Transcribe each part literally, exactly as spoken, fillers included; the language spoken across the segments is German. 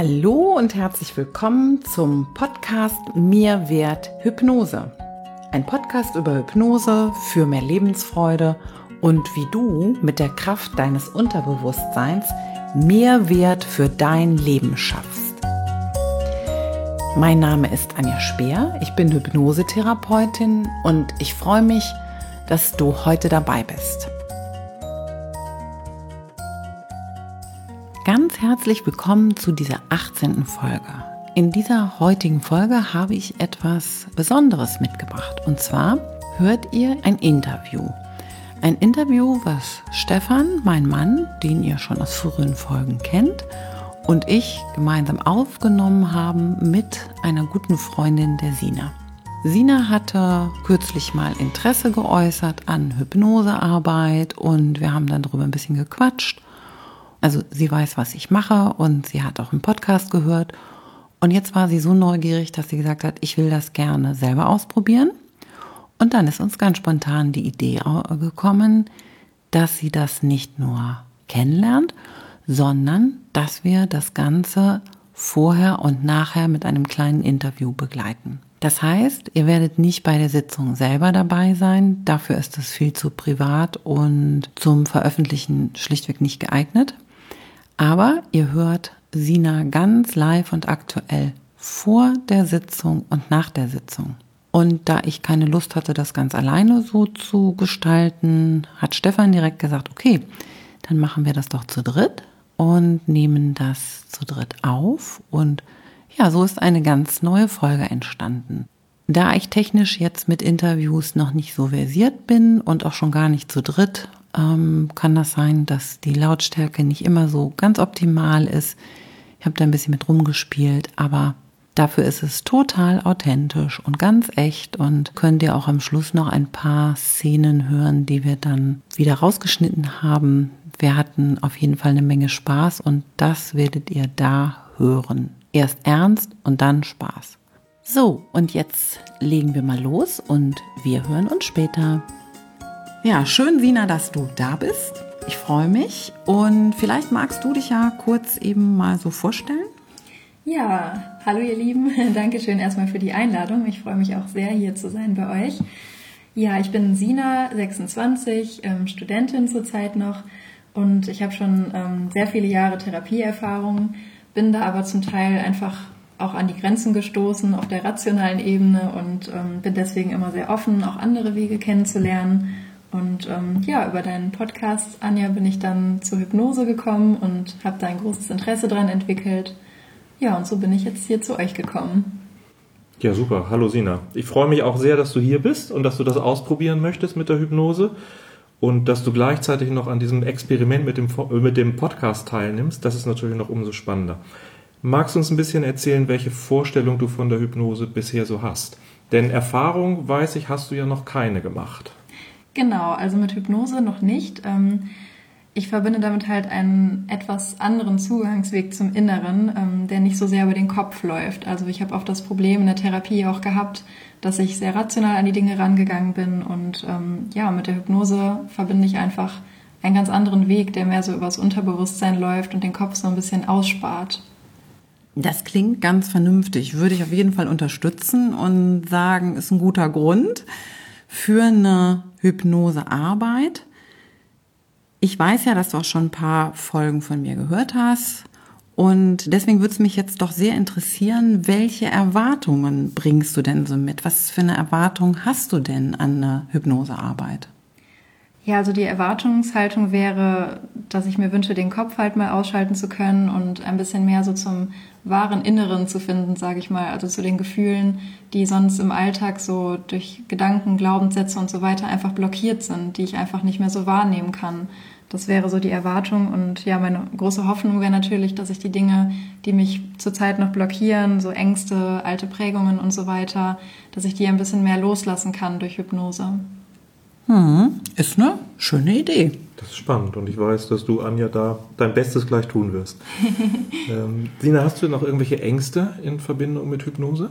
Hallo und herzlich willkommen zum Podcast Mir wert Hypnose. Ein Podcast über Hypnose für mehr Lebensfreude und wie du mit der Kraft deines Unterbewusstseins Mehrwert für dein Leben schaffst. Mein Name ist Anja Speer, ich bin Hypnosetherapeutin und ich freue mich, dass du heute dabei bist. Ganz herzlich willkommen zu dieser achtzehnten Folge. In dieser heutigen Folge habe ich etwas Besonderes mitgebracht. Und zwar hört ihr ein Interview. Ein Interview, was Stefan, mein Mann, den ihr schon aus früheren Folgen kennt, und ich gemeinsam aufgenommen haben mit einer guten Freundin der Sina. Sina hatte kürzlich mal Interesse geäußert an Hypnosearbeit und wir haben dann darüber ein bisschen gequatscht. Also sie weiß, was ich mache und sie hat auch einen Podcast gehört. Und jetzt war sie so neugierig, dass sie gesagt hat, ich will das gerne selber ausprobieren. Und dann ist uns ganz spontan die Idee gekommen, dass sie das nicht nur kennenlernt, sondern dass wir das Ganze vorher und nachher mit einem kleinen Interview begleiten. Das heißt, ihr werdet nicht bei der Sitzung selber dabei sein. Dafür ist es viel zu privat und zum Veröffentlichen schlichtweg nicht geeignet. Aber ihr hört Sina ganz live und aktuell vor der Sitzung und nach der Sitzung. Und da ich keine Lust hatte, das ganz alleine so zu gestalten, hat Stefan direkt gesagt, okay, dann machen wir das doch zu dritt und nehmen das zu dritt auf. Und ja, so ist eine ganz neue Folge entstanden. Da ich technisch jetzt mit Interviews noch nicht so versiert bin und auch schon gar nicht zu dritt, ähm, kann das sein, dass die Lautstärke nicht immer so ganz optimal ist. Ich habe da ein bisschen mit rumgespielt, aber dafür ist es total authentisch und ganz echt und könnt ihr auch am Schluss noch ein paar Szenen hören, die wir dann wieder rausgeschnitten haben. Wir hatten auf jeden Fall eine Menge Spaß und das werdet ihr da hören. Erst ernst und dann Spaß. So, und jetzt legen wir mal los und wir hören uns später. Ja, schön, Sina, dass du da bist. Ich freue mich und vielleicht magst du dich ja kurz eben mal so vorstellen. Ja, hallo ihr Lieben, Dankeschön erstmal für die Einladung. Ich freue mich auch sehr, hier zu sein bei euch. Ja, ich bin Sina, sechsundzwanzig, ähm, Studentin zurzeit noch und ich habe schon ähm, sehr viele Jahre Therapieerfahrung, bin da aber zum Teil einfach auch an die Grenzen gestoßen auf der rationalen Ebene und ähm, bin deswegen immer sehr offen, auch andere Wege kennenzulernen. Und ähm, ja, über deinen Podcast, Anja, bin ich dann zur Hypnose gekommen und habe da ein großes Interesse dran entwickelt. Ja, und so bin ich jetzt hier zu euch gekommen. Ja, super. Hallo Sina. Ich freue mich auch sehr, dass du hier bist und dass du das ausprobieren möchtest mit der Hypnose und dass du gleichzeitig noch an diesem Experiment mit dem, mit dem Podcast teilnimmst. Das ist natürlich noch umso spannender. Magst du uns ein bisschen erzählen, welche Vorstellung du von der Hypnose bisher so hast? Denn Erfahrung, weiß ich, hast du ja noch keine gemacht. Genau, also mit Hypnose noch nicht. Ich verbinde damit halt einen etwas anderen Zugangsweg zum Inneren, der nicht so sehr über den Kopf läuft. Also ich habe oft das Problem in der Therapie auch gehabt, dass ich sehr rational an die Dinge rangegangen bin. Und ja, mit der Hypnose verbinde ich einfach einen ganz anderen Weg, der mehr so übers Unterbewusstsein läuft und den Kopf so ein bisschen ausspart. Das klingt ganz vernünftig, würde ich auf jeden Fall unterstützen und sagen, ist ein guter Grund für eine Hypnosearbeit. Ich weiß ja, dass du auch schon ein paar Folgen von mir gehört hast und deswegen würde es mich jetzt doch sehr interessieren, welche Erwartungen bringst du denn so mit? Was für eine Erwartung hast du denn an eine Hypnosearbeit? Ja, also die Erwartungshaltung wäre, dass ich mir wünsche, den Kopf halt mal ausschalten zu können und ein bisschen mehr so zum wahren Inneren zu finden, sage ich mal. Also zu den Gefühlen, die sonst im Alltag so durch Gedanken, Glaubenssätze und so weiter einfach blockiert sind, die ich einfach nicht mehr so wahrnehmen kann. Das wäre so die Erwartung und ja, meine große Hoffnung wäre natürlich, dass ich die Dinge, die mich zurzeit noch blockieren, so Ängste, alte Prägungen und so weiter, dass ich die ein bisschen mehr loslassen kann durch Hypnose. Hm, ist eine schöne Idee. Das ist spannend und ich weiß, dass du, Anja, da dein Bestes gleich tun wirst. ähm, Sina, hast du noch irgendwelche Ängste in Verbindung mit Hypnose?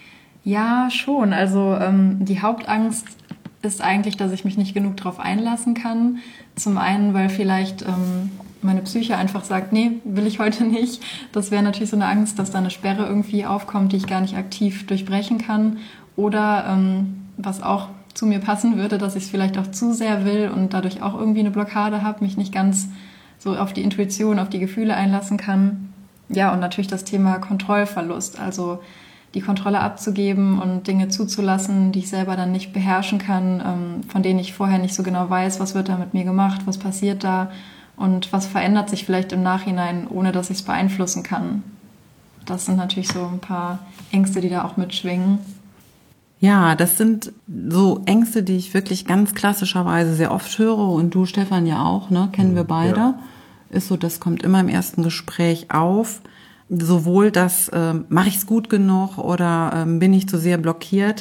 Ja, schon. Also ähm, die Hauptangst ist eigentlich, dass ich mich nicht genug darauf einlassen kann. Zum einen, weil vielleicht ähm, meine Psyche einfach sagt, nee, will ich heute nicht. Das wäre natürlich so eine Angst, dass da eine Sperre irgendwie aufkommt, die ich gar nicht aktiv durchbrechen kann. Oder ähm, was auch zu mir passen würde, dass ich es vielleicht auch zu sehr will und dadurch auch irgendwie eine Blockade habe, mich nicht ganz so auf die Intuition, auf die Gefühle einlassen kann. Ja, und natürlich das Thema Kontrollverlust, also die Kontrolle abzugeben und Dinge zuzulassen, die ich selber dann nicht beherrschen kann, ähm, von denen ich vorher nicht so genau weiß, was wird da mit mir gemacht, was passiert da und was verändert sich vielleicht im Nachhinein, ohne dass ich es beeinflussen kann. Das sind natürlich so ein paar Ängste, die da auch mitschwingen. Ja, das sind so Ängste, die ich wirklich ganz klassischerweise sehr oft höre und du, Stefan, ja auch, ne? Kennen wir beide. Ja. Ist so, das kommt immer im ersten Gespräch auf. Sowohl das, äh, mache ich es gut genug oder äh, bin ich zu sehr blockiert.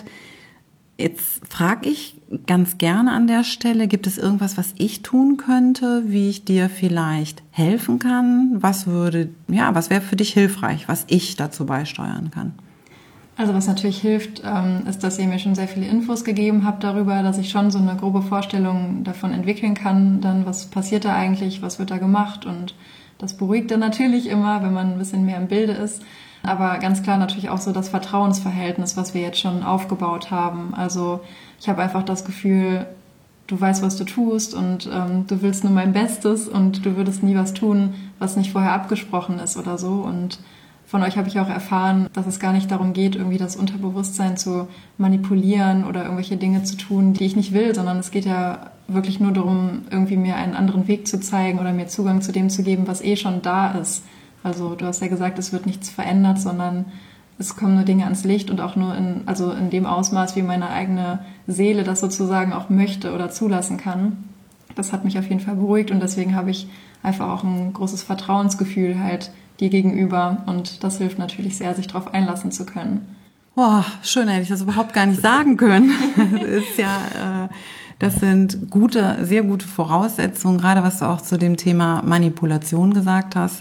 Jetzt frage ich ganz gerne an der Stelle, gibt es irgendwas, was ich tun könnte, wie ich dir vielleicht helfen kann? Was würde, ja, was wäre für dich hilfreich, was ich dazu beisteuern kann? Also was natürlich hilft, ähm, ist, dass ihr mir schon sehr viele Infos gegeben habt darüber, dass ich schon so eine grobe Vorstellung davon entwickeln kann, dann was passiert da eigentlich, was wird da gemacht, und das beruhigt dann natürlich immer, wenn man ein bisschen mehr im Bilde ist. Aber ganz klar natürlich auch so das Vertrauensverhältnis, was wir jetzt schon aufgebaut haben. Also ich habe einfach das Gefühl, du weißt, was du tust und ähm, du willst nur mein Bestes und du würdest nie was tun, was nicht vorher abgesprochen ist oder so. Und von euch habe ich auch erfahren, dass es gar nicht darum geht, irgendwie das Unterbewusstsein zu manipulieren oder irgendwelche Dinge zu tun, die ich nicht will, sondern es geht ja wirklich nur darum, irgendwie mir einen anderen Weg zu zeigen oder mir Zugang zu dem zu geben, was eh schon da ist. Also du hast ja gesagt, es wird nichts verändert, sondern es kommen nur Dinge ans Licht und auch nur in, also in dem Ausmaß, wie meine eigene Seele das sozusagen auch möchte oder zulassen kann. Das hat mich auf jeden Fall beruhigt und deswegen habe ich einfach auch ein großes Vertrauensgefühl halt dir gegenüber und das hilft natürlich sehr, sich darauf einlassen zu können. Boah, schön, hätte ich das überhaupt gar nicht sagen können. Das ist ja, äh, das sind gute, sehr gute Voraussetzungen, gerade was du auch zu dem Thema Manipulation gesagt hast.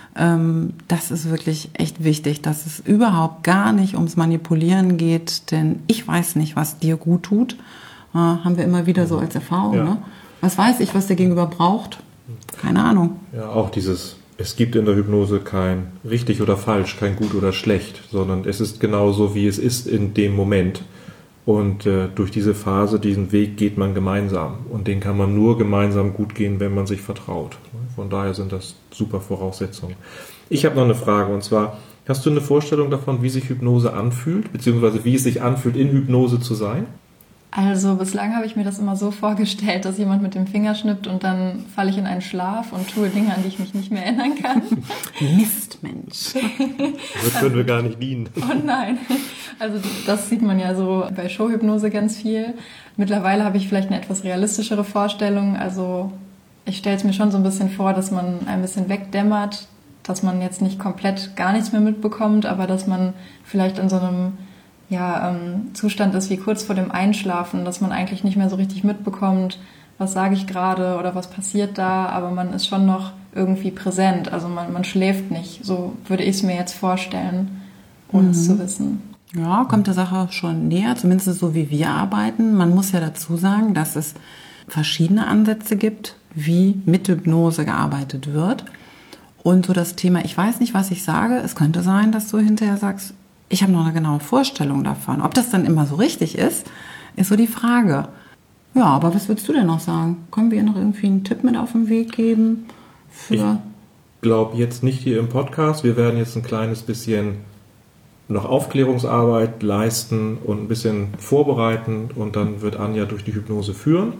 Ähm, das ist wirklich echt wichtig, dass es überhaupt gar nicht ums Manipulieren geht, denn ich weiß nicht, was dir gut tut. Äh, haben wir immer wieder so als Erfahrung, ja. Ne? Was weiß ich, was der Gegenüber braucht? Keine Ahnung. Ja, auch dieses, es gibt in der Hypnose kein richtig oder falsch, kein gut oder schlecht, sondern es ist genau so, wie es ist in dem Moment. Und äh, durch diese Phase, diesen Weg geht man gemeinsam. Und den kann man nur gemeinsam gut gehen, wenn man sich vertraut. Von daher sind das super Voraussetzungen. Ich habe noch eine Frage, und zwar, hast du eine Vorstellung davon, wie sich Hypnose anfühlt, beziehungsweise wie es sich anfühlt, in Hypnose zu sein? Also bislang habe ich mir das immer so vorgestellt, dass jemand mit dem Finger schnippt und dann falle ich in einen Schlaf und tue Dinge, an die ich mich nicht mehr erinnern kann. Mist, Mensch. Das können wir gar nicht dienen. Oh nein. Also das sieht man ja so bei Showhypnose ganz viel. Mittlerweile habe ich vielleicht eine etwas realistischere Vorstellung. Also ich stelle es mir schon so ein bisschen vor, dass man ein bisschen wegdämmert, dass man jetzt nicht komplett gar nichts mehr mitbekommt, aber dass man vielleicht in so einem ja, ähm, Zustand ist wie kurz vor dem Einschlafen, dass man eigentlich nicht mehr so richtig mitbekommt, was sage ich gerade oder was passiert da, aber man ist schon noch irgendwie präsent, also man, man schläft nicht, so würde ich es mir jetzt vorstellen, ohne mhm. es zu wissen. Ja, kommt der Sache schon näher, zumindest so wie wir arbeiten. Man muss ja dazu sagen, dass es verschiedene Ansätze gibt, wie mit Hypnose gearbeitet wird. Und so das Thema, ich weiß nicht, was ich sage, es könnte sein, dass du hinterher sagst, ich habe noch eine genaue Vorstellung davon. Ob das dann immer so richtig ist, ist so die Frage. Ja, aber was würdest du denn noch sagen? Können wir ihr noch irgendwie einen Tipp mit auf den Weg geben? Für ich glaube jetzt nicht hier im Podcast. Wir werden jetzt ein kleines bisschen noch Aufklärungsarbeit leisten und ein bisschen vorbereiten und dann wird Anja durch die Hypnose führen.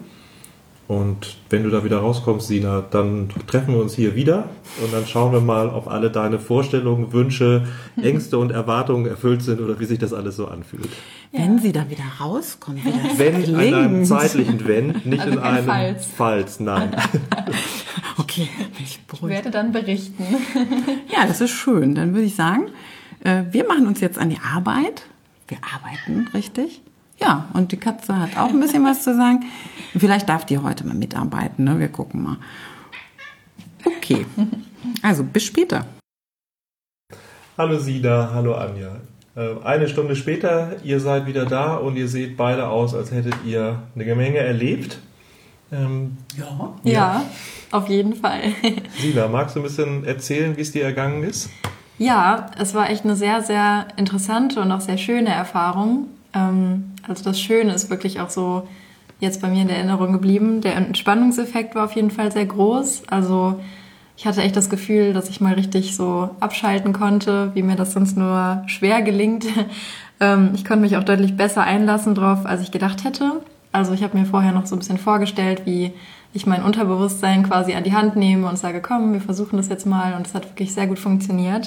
Und wenn du da wieder rauskommst, Sina, dann treffen wir uns hier wieder und dann schauen wir mal, ob alle deine Vorstellungen, Wünsche, Ängste und Erwartungen erfüllt sind oder wie sich das alles so anfühlt. Wenn sie da wieder rauskommt, wie das Wenn klingt. In einem zeitlichen Wenn, nicht also in einem Falls. Falls, nein. Okay, bin ich beruhigt. Ich werde dann berichten. Ja, das ist schön. Dann würde ich sagen, wir machen uns jetzt an die Arbeit. Wir arbeiten, richtig? Ja, und die Katze hat auch ein bisschen was zu sagen. Vielleicht darf die heute mal mitarbeiten, ne? Wir gucken mal. Okay, also bis später. Hallo Sina, hallo Anja. Eine Stunde später, ihr seid wieder da und ihr seht beide aus, als hättet ihr eine Menge erlebt. Ähm, ja. ja. Ja, auf jeden Fall. Sina, magst du ein bisschen erzählen, wie es dir ergangen ist? Ja, es war echt eine sehr, sehr interessante und auch sehr schöne Erfahrung. Also das Schöne ist wirklich auch so jetzt bei mir in der Erinnerung geblieben. Der Entspannungseffekt war auf jeden Fall sehr groß. Also ich hatte echt das Gefühl, dass ich mal richtig so abschalten konnte, wie mir das sonst nur schwer gelingt. Ich konnte mich auch deutlich besser einlassen drauf, als ich gedacht hätte. Also ich habe mir vorher noch so ein bisschen vorgestellt, wie ich mein Unterbewusstsein quasi an die Hand nehme und sage, komm, wir versuchen das jetzt mal. Und es hat wirklich sehr gut funktioniert.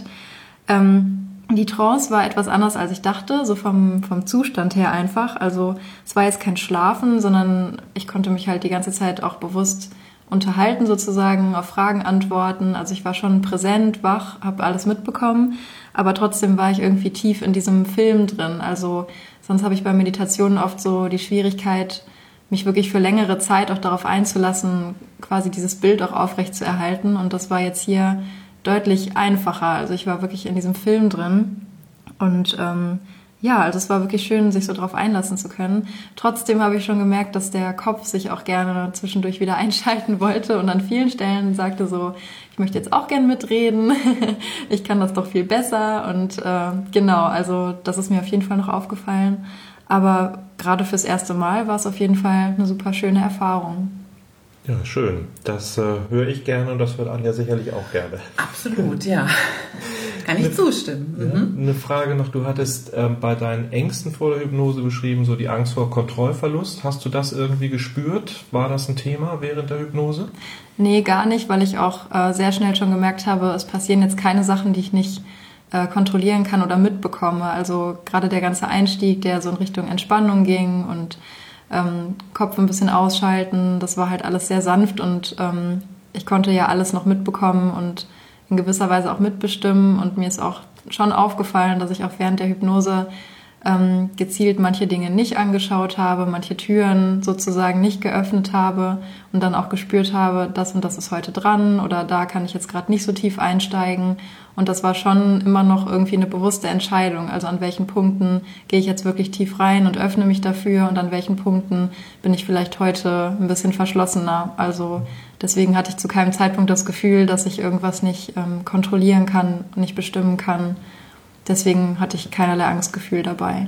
Ähm, die Trance war etwas anders, als ich dachte, so vom, vom Zustand her einfach. Also es war jetzt kein Schlafen, sondern ich konnte mich halt die ganze Zeit auch bewusst unterhalten sozusagen, auf Fragen antworten. Also ich war schon präsent, wach, habe alles mitbekommen. Aber trotzdem war ich irgendwie tief in diesem Film drin. Also sonst habe ich bei Meditationen oft so die Schwierigkeit, mich wirklich für längere Zeit auch darauf einzulassen, quasi dieses Bild auch aufrecht zu erhalten. Und das war jetzt hier deutlich einfacher. Also ich war wirklich in diesem Film drin. Und ähm, ja, also es war wirklich schön, sich so drauf einlassen zu können. Trotzdem habe ich schon gemerkt, dass der Kopf sich auch gerne zwischendurch wieder einschalten wollte und an vielen Stellen sagte so, ich möchte jetzt auch gern mitreden, ich kann das doch viel besser und äh, genau, also das ist mir auf jeden Fall noch aufgefallen. Aber gerade fürs erste Mal war es auf jeden Fall eine super schöne Erfahrung. Ja, schön. Das äh, höre ich gerne und das hört Anja sicherlich auch gerne. Absolut, ja. Kann ich zustimmen. Ja, mhm. Eine Frage noch, du hattest ähm, bei deinen Ängsten vor der Hypnose beschrieben, so die Angst vor Kontrollverlust. Hast du das irgendwie gespürt? War das ein Thema während der Hypnose? Nee, gar nicht, weil ich auch äh, sehr schnell schon gemerkt habe, es passieren jetzt keine Sachen, die ich nicht äh, kontrollieren kann oder mitbekomme. Also gerade der ganze Einstieg, der so in Richtung Entspannung ging und ähm, Kopf ein bisschen ausschalten, das war halt alles sehr sanft und ähm, ich konnte ja alles noch mitbekommen und in gewisser Weise auch mitbestimmen und mir ist auch schon aufgefallen, dass ich auch während der Hypnose ähm, gezielt manche Dinge nicht angeschaut habe, manche Türen sozusagen nicht geöffnet habe und dann auch gespürt habe, das und das ist heute dran oder da kann ich jetzt gerade nicht so tief einsteigen und das war schon immer noch irgendwie eine bewusste Entscheidung, also an welchen Punkten gehe ich jetzt wirklich tief rein und öffne mich dafür und an welchen Punkten bin ich vielleicht heute ein bisschen verschlossener, also deswegen hatte ich zu keinem Zeitpunkt das Gefühl, dass ich irgendwas nicht ähm, kontrollieren kann, nicht bestimmen kann. Deswegen hatte ich keinerlei Angstgefühl dabei.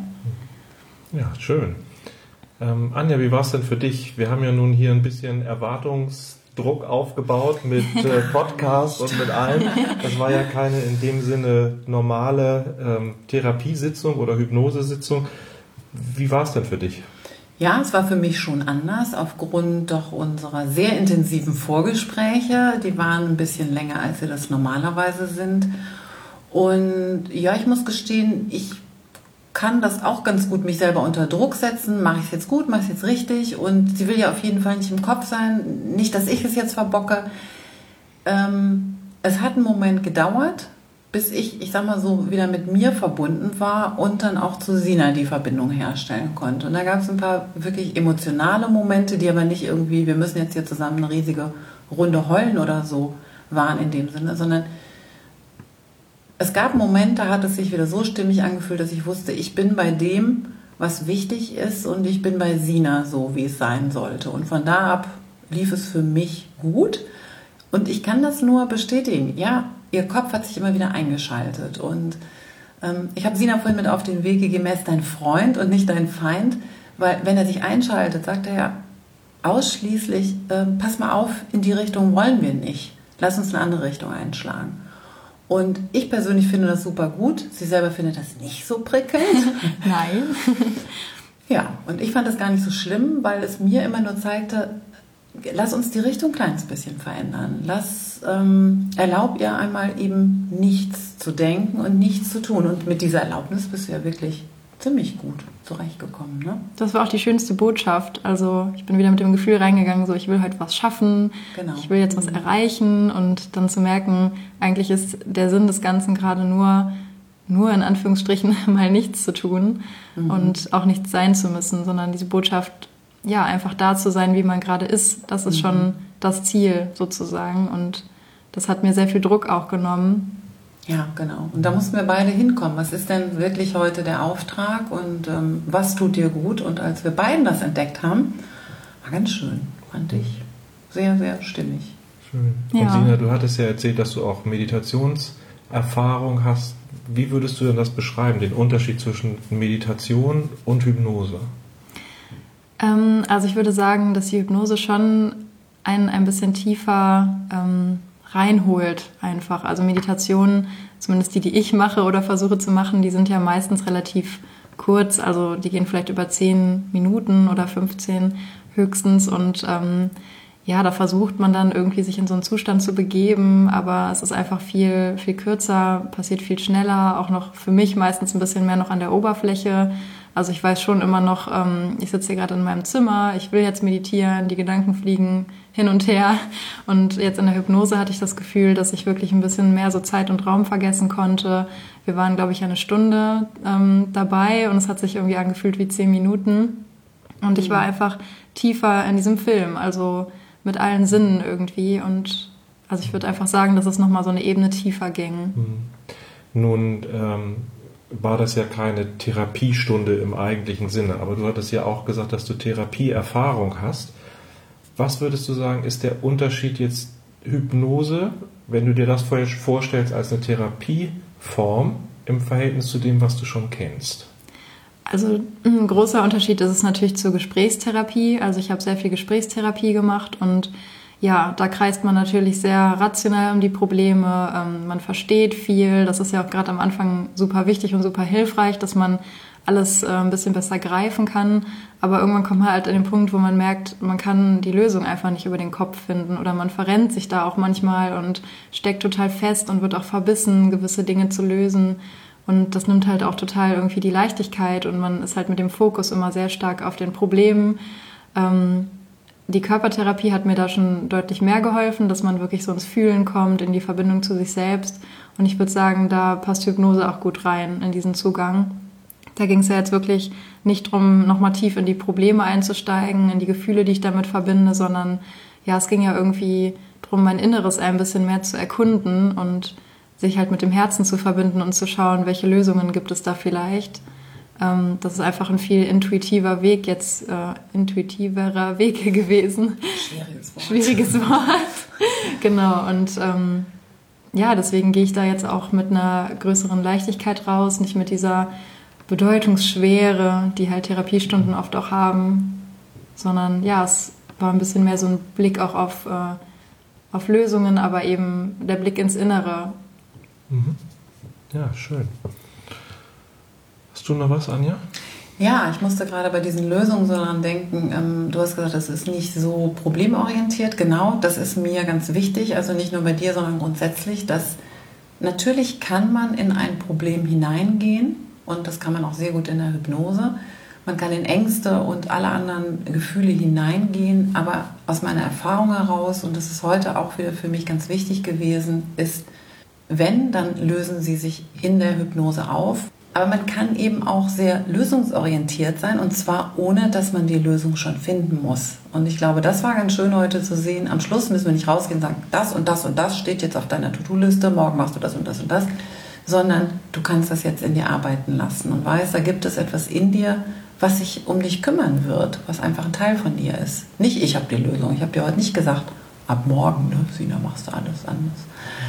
Ja, schön. Ähm, Anja, wie war es denn für dich? Wir haben ja nun hier ein bisschen Erwartungsdruck aufgebaut mit äh, Podcast und mit allem. Das war ja keine in dem Sinne normale ähm, Therapiesitzung oder Hypnosesitzung. Wie war es denn für dich? Ja, es war für mich schon anders, aufgrund doch unserer sehr intensiven Vorgespräche. Die waren ein bisschen länger, als sie das normalerweise sind. Und ja, ich muss gestehen, ich kann das auch ganz gut mich selber unter Druck setzen. Mache ich es jetzt gut, mache ich es jetzt richtig? Und sie will ja auf jeden Fall nicht im Kopf sein. Nicht, dass ich es jetzt verbocke. Ähm, es hat einen Moment gedauert, bis ich, ich sag mal so, wieder mit mir verbunden war und dann auch zu Sina die Verbindung herstellen konnte. Und da gab es ein paar wirklich emotionale Momente, die aber nicht irgendwie, wir müssen jetzt hier zusammen eine riesige Runde heulen oder so waren in dem Sinne, sondern es gab Momente, da hat es sich wieder so stimmig angefühlt, dass ich wusste, ich bin bei dem, was wichtig ist und ich bin bei Sina so, wie es sein sollte. Und von da ab lief es für mich gut und ich kann das nur bestätigen. Ja, ihr Kopf hat sich immer wieder eingeschaltet und ähm, ich habe Sina vorhin mit auf den Weg gegeben, er ist dein Freund und nicht dein Feind, weil wenn er sich einschaltet, sagt er ja ausschließlich, äh, pass mal auf, in die Richtung wollen wir nicht, lass uns eine andere Richtung einschlagen. Und ich persönlich finde das super gut, sie selber findet das nicht so prickelnd. Nein. Ja, und ich fand das gar nicht so schlimm, weil es mir immer nur zeigte, lass uns die Richtung ein kleines bisschen verändern. Lass, ähm, erlaub ihr einmal eben nichts zu denken und nichts zu tun. Und mit dieser Erlaubnis bist du ja wirklich ziemlich gut zurechtgekommen, ne? Das war auch die schönste Botschaft. Also ich bin wieder mit dem Gefühl reingegangen, so ich will heute was schaffen, genau. Ich will jetzt was erreichen und dann zu merken, eigentlich ist der Sinn des Ganzen gerade nur, nur in Anführungsstrichen mal nichts zu tun mhm. und auch nichts sein zu müssen, sondern diese Botschaft, ja, einfach da zu sein, wie man gerade ist, das ist mhm. schon das Ziel sozusagen und das hat mir sehr viel Druck auch genommen. Ja, genau. Und da mussten wir beide hinkommen. Was ist denn wirklich heute der Auftrag und ähm, was tut dir gut? Und als wir beiden das entdeckt haben, war ganz schön. Fand ich sehr, sehr stimmig. Schön. Und ja. Sina, du hattest ja erzählt, dass du auch Meditationserfahrung hast. Wie würdest du denn das beschreiben, den Unterschied zwischen Meditation und Hypnose? Ähm, also ich würde sagen, dass die Hypnose schon einen ein bisschen tiefer ähm, reinholt einfach. Also Meditationen, zumindest die, die ich mache oder versuche zu machen, die sind ja meistens relativ kurz. Also die gehen vielleicht über zehn Minuten oder fünfzehn höchstens und ähm, ja, da versucht man dann irgendwie sich in so einen Zustand zu begeben, aber es ist einfach viel, viel kürzer, passiert viel schneller, auch noch für mich meistens ein bisschen mehr noch an der Oberfläche. Also ich weiß schon immer noch, ähm, ich sitze hier gerade in meinem Zimmer, ich will jetzt meditieren, die Gedanken fliegen hin und her. Und jetzt in der Hypnose hatte ich das Gefühl, dass ich wirklich ein bisschen mehr so Zeit und Raum vergessen konnte. Wir waren, glaube ich, eine Stunde ähm, dabei und es hat sich irgendwie angefühlt wie zehn Minuten. Und ich war einfach tiefer in diesem Film, also mit allen Sinnen irgendwie. Und also ich würde einfach sagen, dass es nochmal so eine Ebene tiefer ging. Nun ähm, war das ja keine Therapiestunde im eigentlichen Sinne, aber du hattest ja auch gesagt, dass du Therapieerfahrung hast. Was würdest du sagen, ist der Unterschied jetzt Hypnose, wenn du dir das vorstellst als eine Therapieform im Verhältnis zu dem, was du schon kennst? Also ein großer Unterschied ist es natürlich zur Gesprächstherapie. Also ich habe sehr viel Gesprächstherapie gemacht und ja, da kreist man natürlich sehr rational um die Probleme. Ähm, man versteht viel. Das ist ja auch gerade am Anfang super wichtig und super hilfreich, dass man alles äh, ein bisschen besser greifen kann. Aber irgendwann kommt man halt an den Punkt, wo man merkt, man kann die Lösung einfach nicht über den Kopf finden oder man verrennt sich da auch manchmal und steckt total fest und wird auch verbissen, gewisse Dinge zu lösen. Und das nimmt halt auch total irgendwie die Leichtigkeit und man ist halt mit dem Fokus immer sehr stark auf den Problemen. Ähm, die Körpertherapie hat mir da schon deutlich mehr geholfen, dass man wirklich so ins Fühlen kommt, in die Verbindung zu sich selbst. Und ich würde sagen, da passt Hypnose auch gut rein in diesen Zugang. Da ging es ja jetzt wirklich nicht darum, nochmal tief in die Probleme einzusteigen, in die Gefühle, die ich damit verbinde, sondern ja, es ging ja irgendwie darum, mein Inneres ein bisschen mehr zu erkunden und sich halt mit dem Herzen zu verbinden und zu schauen, welche Lösungen gibt es da vielleicht. Ähm, das ist einfach ein viel intuitiver Weg, jetzt äh, intuitiverer Weg gewesen. Schwieriges Wort. Schwieriges Wort. Genau, und ähm, ja, deswegen gehe ich da jetzt auch mit einer größeren Leichtigkeit raus, nicht mit dieser Bedeutungsschwere, die halt Therapiestunden oft auch haben, sondern ja, es war ein bisschen mehr so ein Blick auch auf, äh, auf Lösungen, aber eben der Blick ins Innere. Ja, schön. Hast du noch was, Anja? Ja, ich musste gerade bei diesen Lösungen so daran denken, ähm, du hast gesagt, das ist nicht so problemorientiert. Genau, das ist mir ganz wichtig, also nicht nur bei dir, sondern grundsätzlich, dass natürlich kann man in ein Problem hineingehen und das kann man auch sehr gut in der Hypnose. Man kann in Ängste und alle anderen Gefühle hineingehen, aber aus meiner Erfahrung heraus, und das ist heute auch wieder für mich ganz wichtig gewesen, ist, wenn, dann lösen sie sich in der Hypnose auf. Aber man kann eben auch sehr lösungsorientiert sein und zwar ohne, dass man die Lösung schon finden muss. Und ich glaube, das war ganz schön heute zu sehen. Am Schluss müssen wir nicht rausgehen und sagen, das und das und das steht jetzt auf deiner To-Do-Liste, morgen machst du das und das und das, sondern du kannst das jetzt in dir arbeiten lassen und weißt, da gibt es etwas in dir, was sich um dich kümmern wird, was einfach ein Teil von dir ist. Nicht ich habe die Lösung. Ich habe dir heute nicht gesagt, ab morgen, ne, Sina, machst du alles anders.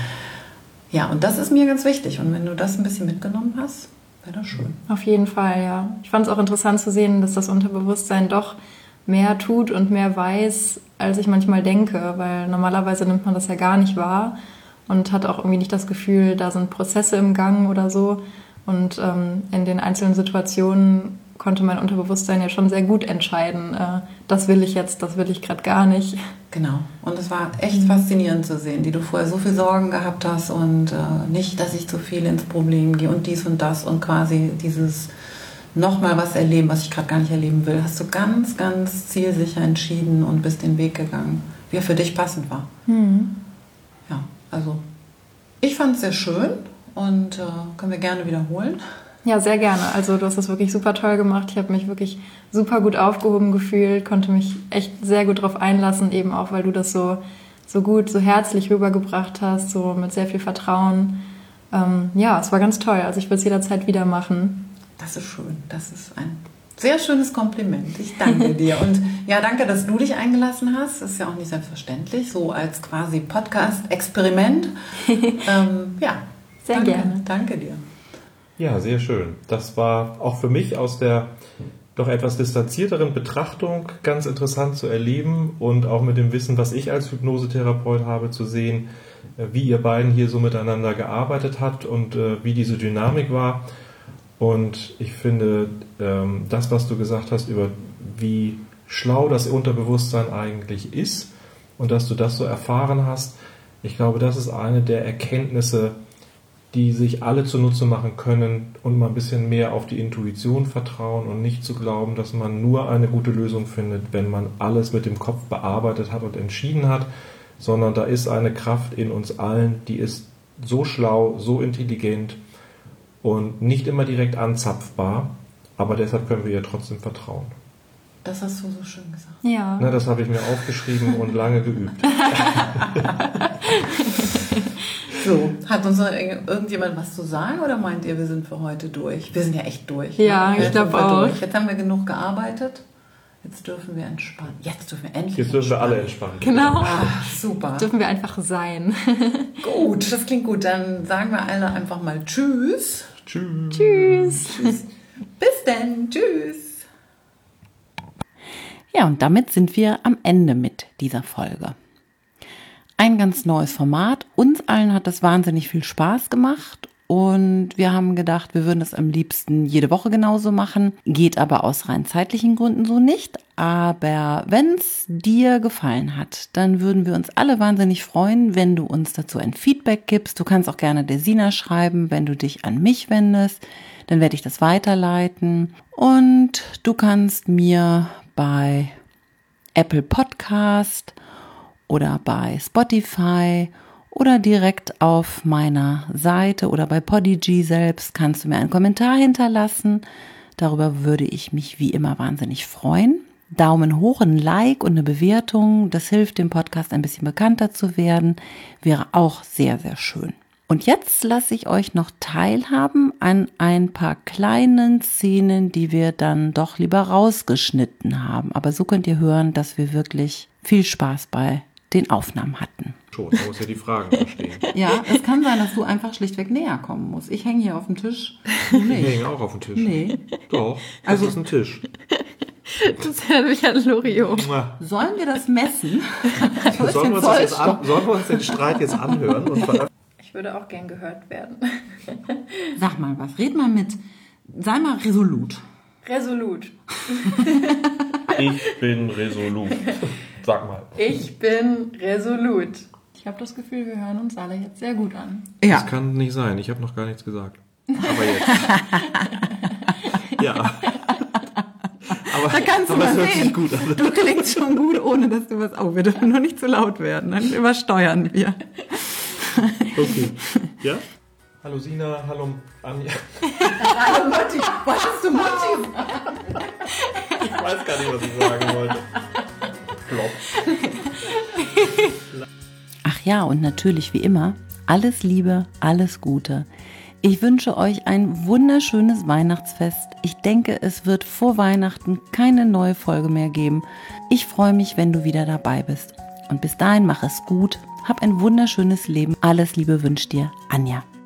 Ja, und das ist mir ganz wichtig. Und wenn du das ein bisschen mitgenommen hast, wäre das schön. Auf jeden Fall, ja. Ich fand es auch interessant zu sehen, dass das Unterbewusstsein doch mehr tut und mehr weiß, als ich manchmal denke. Weil normalerweise nimmt man das ja gar nicht wahr und hat auch irgendwie nicht das Gefühl, da sind Prozesse im Gang oder so. Und ähm, in den einzelnen Situationen konnte mein Unterbewusstsein ja schon sehr gut entscheiden, äh, das will ich jetzt, das will ich gerade gar nicht. Genau. Und es war echt faszinierend zu sehen, die du vorher so viel Sorgen gehabt hast und äh, nicht, dass ich zu viel ins Problem gehe und dies und das und quasi dieses nochmal was erleben, was ich gerade gar nicht erleben will, hast du ganz, ganz zielsicher entschieden und bist den Weg gegangen, wie er für dich passend war. Mhm. Ja, also ich fand es sehr schön und äh, können wir gerne wiederholen. Ja, sehr gerne. Also du hast das wirklich super toll gemacht. Ich habe mich wirklich super gut aufgehoben gefühlt, konnte mich echt sehr gut drauf einlassen, eben auch, weil du das so, so gut, so herzlich rübergebracht hast, so mit sehr viel Vertrauen. Ähm, ja, es war ganz toll. Also ich würde es jederzeit wieder machen. Das ist schön. Das ist ein Sehr schönes Kompliment. Ich danke dir. Und ja, danke, dass du dich eingelassen hast. Das ist ja auch nicht selbstverständlich, so als quasi Podcast-Experiment. ähm, ja, sehr danke, gerne. Danke dir. Ja, sehr schön. Das war auch für mich aus der doch etwas distanzierteren Betrachtung ganz interessant zu erleben und auch mit dem Wissen, was ich als Hypnosetherapeut habe, zu sehen, wie ihr beiden hier so miteinander gearbeitet habt und äh, wie diese Dynamik war. Und ich finde, ähm, das, was du gesagt hast über wie schlau das Unterbewusstsein eigentlich ist und dass du das so erfahren hast, ich glaube, das ist eine der Erkenntnisse, die sich alle zunutze machen können und mal ein bisschen mehr auf die Intuition vertrauen und nicht zu glauben, dass man nur eine gute Lösung findet, wenn man alles mit dem Kopf bearbeitet hat und entschieden hat, sondern da ist eine Kraft in uns allen, die ist so schlau, so intelligent und nicht immer direkt anzapfbar, aber deshalb können wir ihr trotzdem vertrauen. Das hast du so schön gesagt. Ja. Na, das habe ich mir aufgeschrieben und lange geübt. So, hat uns noch irgendjemand was zu sagen oder meint ihr, wir sind für heute durch? Wir sind ja echt durch. Ja, ne? ich glaube auch. Durch. Jetzt haben wir genug gearbeitet. Jetzt dürfen wir entspannen. Jetzt dürfen wir endlich Jetzt dürfen wir alle entspannen. Genau. Ach, super. Dürfen wir einfach sein. Gut, das klingt gut. Dann sagen wir alle einfach mal Tschüss. Tschüss. Tschüss. Tschüss. Bis dann. Tschüss. Ja, und damit sind wir am Ende mit dieser Folge. Ein ganz neues Format. Uns allen hat das wahnsinnig viel Spaß gemacht und wir haben gedacht, wir würden es am liebsten jede Woche genauso machen. Geht aber aus rein zeitlichen Gründen so nicht. Aber wenn es dir gefallen hat, dann würden wir uns alle wahnsinnig freuen, wenn du uns dazu ein Feedback gibst. Du kannst auch gerne der Sina schreiben, wenn du dich an mich wendest. Dann werde ich das weiterleiten. Und du kannst mir bei Apple Podcast oder bei Spotify oder direkt auf meiner Seite oder bei Podigy selbst kannst du mir einen Kommentar hinterlassen. Darüber würde ich mich wie immer wahnsinnig freuen. Daumen hoch, ein Like und eine Bewertung, das hilft dem Podcast ein bisschen bekannter zu werden, wäre auch sehr, sehr schön. Und jetzt lasse ich euch noch teilhaben an ein paar kleinen Szenen, die wir dann doch lieber rausgeschnitten haben. Aber so könnt ihr hören, dass wir wirklich viel Spaß bei den Aufnahmen hatten. Schon, man muss ja die Fragen verstehen. Ja, es kann sein, dass du einfach schlichtweg näher kommen musst. Ich hänge hier auf dem Tisch. Du nicht. Ich hänge auch auf dem Tisch. Nee. Doch, das Also- ist ein Tisch. Das erinnert mich an Loriot. Sollen wir das messen? Sollen wir, uns das jetzt an, sollen wir uns den Streit jetzt anhören? Und veröffentlichen? Ich würde auch gern gehört werden. Sag mal was, red mal mit, sei mal resolut. Resolut. Ich bin resolut. Sag mal. Ich bin resolut. Ich habe das Gefühl, wir hören uns alle jetzt sehr gut an. Ja, Das kann nicht sein, ich habe noch gar nichts gesagt. Aber jetzt. Ja. Aber, da kannst du aber mal es hört sehen. sich gut an. Du klingst schon gut, ohne dass du was, oh, wir dürfen noch nicht zu laut werden, dann übersteuern wir. Okay. Ja? Hallo Sina, hallo Anja. Hallo Mutti, wolltest du Mutti? Ich weiß gar nicht, was ich sagen wollte. Flop. Ach ja, und natürlich wie immer, alles Liebe, alles Gute. Ich wünsche euch ein wunderschönes Weihnachtsfest. Ich denke, es wird vor Weihnachten keine neue Folge mehr geben. Ich freue mich, wenn du wieder dabei bist. Und bis dahin mach es gut, hab ein wunderschönes Leben. Alles Liebe wünscht dir Anja.